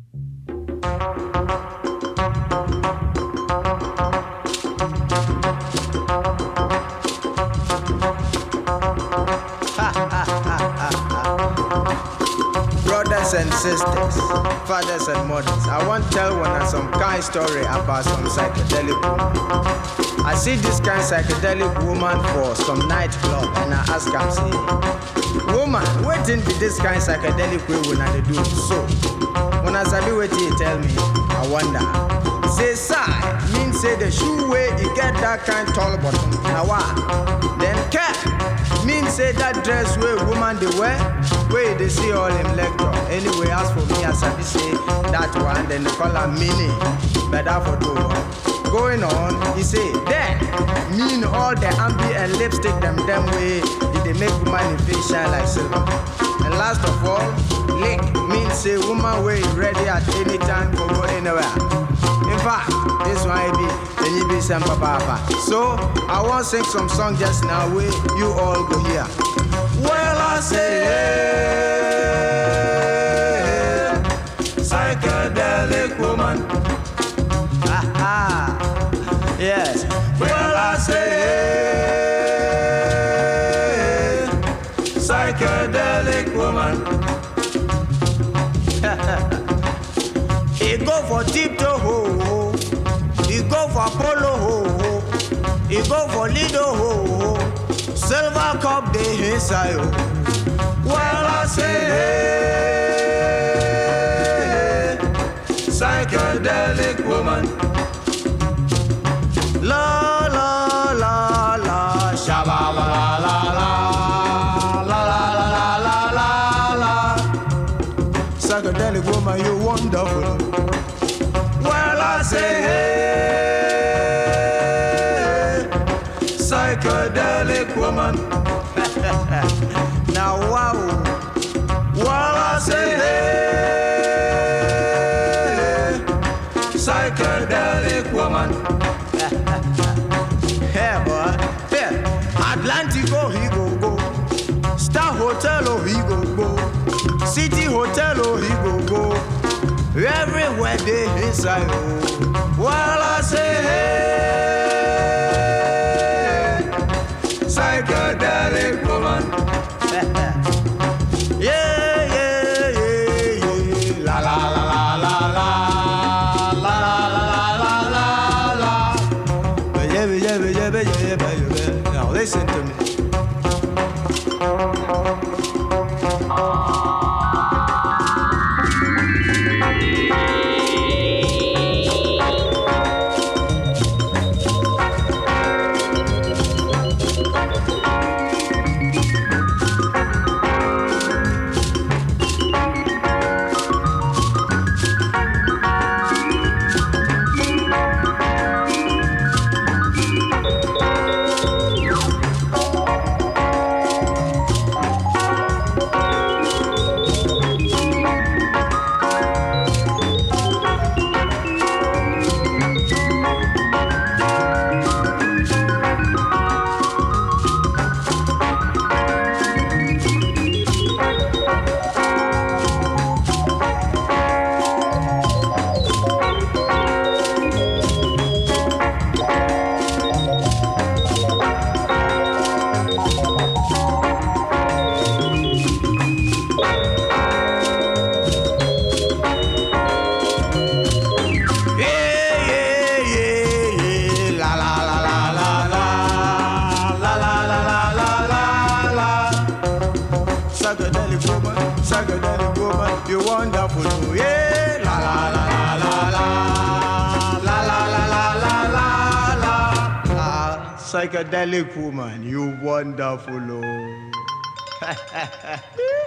Brothers and sisters, fathers and mothers, I want to tell one some kind story about some psychedelic woman. I see this kind psychedelic woman for some nightclub and I ask her, say, woman, what be this kind psychedelic way when I do? So, when I sabi what you tell me, I wonder. Say, sigh, mean say the shoe way you get that kind tall bottom. Now what? Then cap, mean say that dress way woman they wear, where they see all them lecture. Anyway, as for me, as I say that one, then they call her mini. Better for two. Going on, he say, then mean all the ambi and lipstick them way, they make woman in face shine like silver. And last of all, lick means say woman way ready at any time for go anywhere. In fact, this one be and you be some papa. So I want to sing some song just now where you all go here. Well, I say, hey, psychedelic woman. Aha, yes. Well, I say, hey, psychedelic woman. He go for tiptoe ho, he go for polo ho, he go for lido ho, silver cup de inside. Well, I say, hey, psychedelic woman. La la la la, shabba la la la la la la la la. Psychedelic woman, you wonderful. Well, I say, hey, psychedelic woman. Now, wow. Well, I say, hey, psychedelic woman. Hey, boy. Hey, Atlantic, oh, he go. Star Hotel, oh, he go. City Hotel, oh, he go. Everywhere they inside, oh. Well, I say, hey, psychedelic woman. Yeah, yeah, yeah, yeah. La la la la la la la la la la la. Yeah. Now listen to me. Psychedelic woman, you wonderful, yeah. La la la la la la la la la la la la. Psychedelic woman, you wonderful, oh.